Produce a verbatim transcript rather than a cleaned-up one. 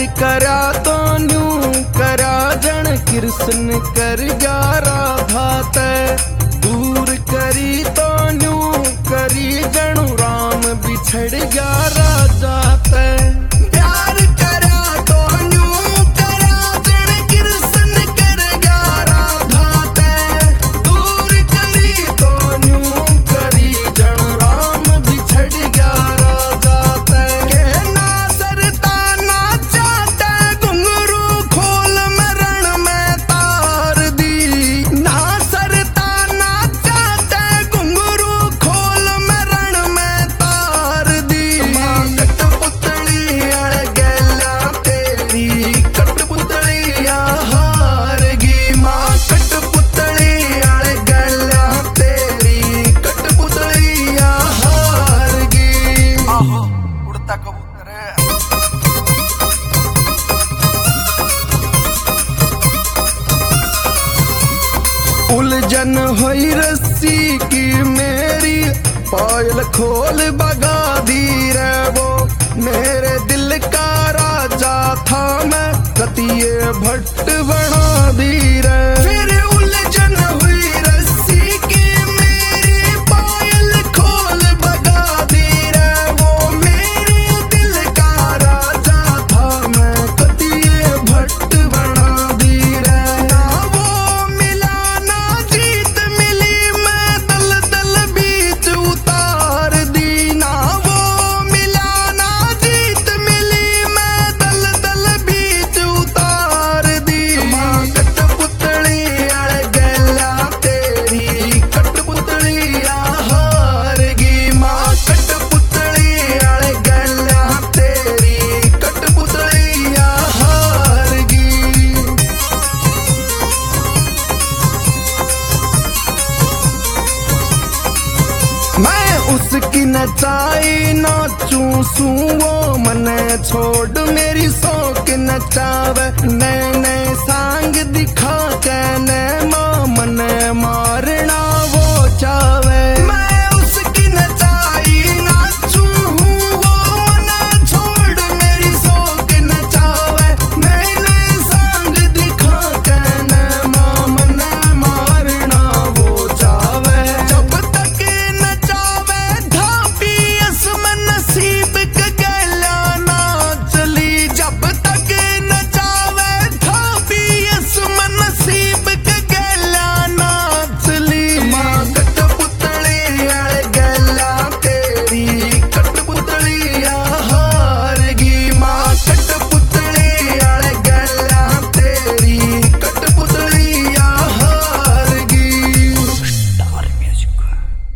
करा तो न्यू करा जन कृष्ण कर ग्यारा भात दूर करी तो न्यू करी जनु राम बिछड़ ग्यारा जात प्यार करा तो न्यू करा जन कृष्ण कर ग्यारा भात दूर करी तो न्यू करी जनु राम बिछड़ ग्यारा जात के ना सरता ना चाहता घुंघरू खोल मरण में तार दी ना सरता ना चाहता घुंघरू खोल मरण में तार दी कठपुतली अड़ गैला तेरी कठपुतलिया हार गी माँ कठपुतली अड़ गैला तेरी कठपुतलिया हार गी। आहो उड़ता कबूतर है। उलझन हुई रस्सी की मेरी पायल खोल बगा दी रे वो मेरे दिल का राजा था मैं कतिये भट्ट बना दी रे फिर उलझन हुई रस्सी की मेरी पायल खोल बगा दी रे वो मेरे दिल का राजा था मैं कतिये भट्ट बना दी रे ना वो मिला ना जीत मिली मैं दल दल बीच उतार दी ना वो मिला ना जीत मिली मैं दल दल बीच उतार दी कठपुतली अड़ गैला तेरी कठपुतलिया हार गी माँ कठपुतली अड़ गैला तेरी कठपुतलिया हार गी। मैं उसकी नचाई नाचूं सू वो मने छोड़ मेरी सौ